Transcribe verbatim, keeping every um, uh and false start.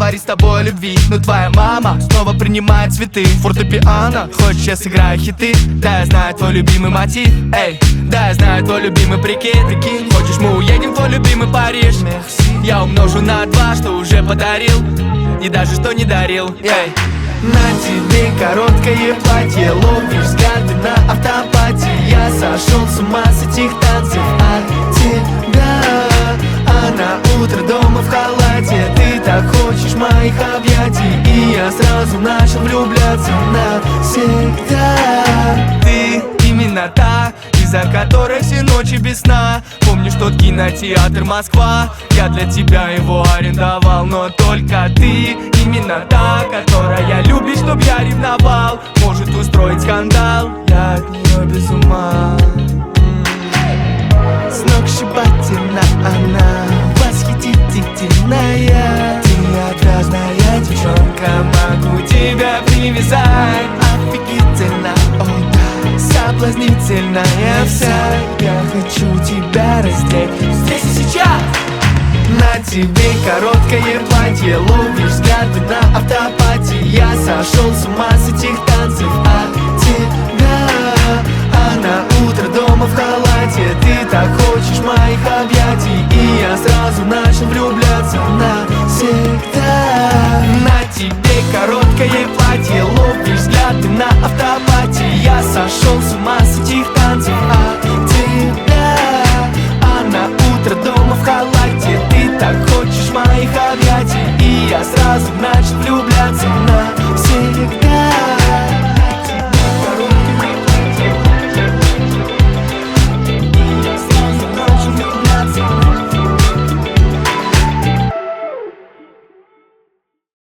говорить с тобой о любви, но твоя мама снова принимает цветы. Фортепиано, хочешь, я сыграю хиты? Да, я знаю твой любимый мотив. Эй, да, я знаю твой любимый прикид. Прикинь, хочешь, мы уедем в твой любимый Париж? Я умножу на два, что уже подарил, и даже что не дарил. Эй, на тебе короткое платье, ловишь взгляды на автопате. Я сошел с ума с этих танцев от тебя. А на утро дома в халате ты так хочешь моих объятий, и я сразу начал влюбляться навсегда. Ты именно та, из-за которой все ночи без сна. Помнишь тот кинотеатр Москва? Я для тебя его арендовал, но только ты именно та, которая любит, чтоб я ревновал. Может устроить скандал, я от нее без ума. Сногсшибательна она, восхитительная. Ты отвязная девчонка, могу тебя привязать. Офигительно, о да, соблазнительная вся. Я хочу тебя раздеть здесь и сейчас. На тебе короткое платье, ловишь взгляды на автопате. Я сошел с ума с этих танцев от тебя. А на утро дома в халате ты так хочешь моих объятий, и я сразу начал влюбляться навсегда. На тебе короткое платье, ловишь взгляды на автопате. Я сошел с ума с этих танцев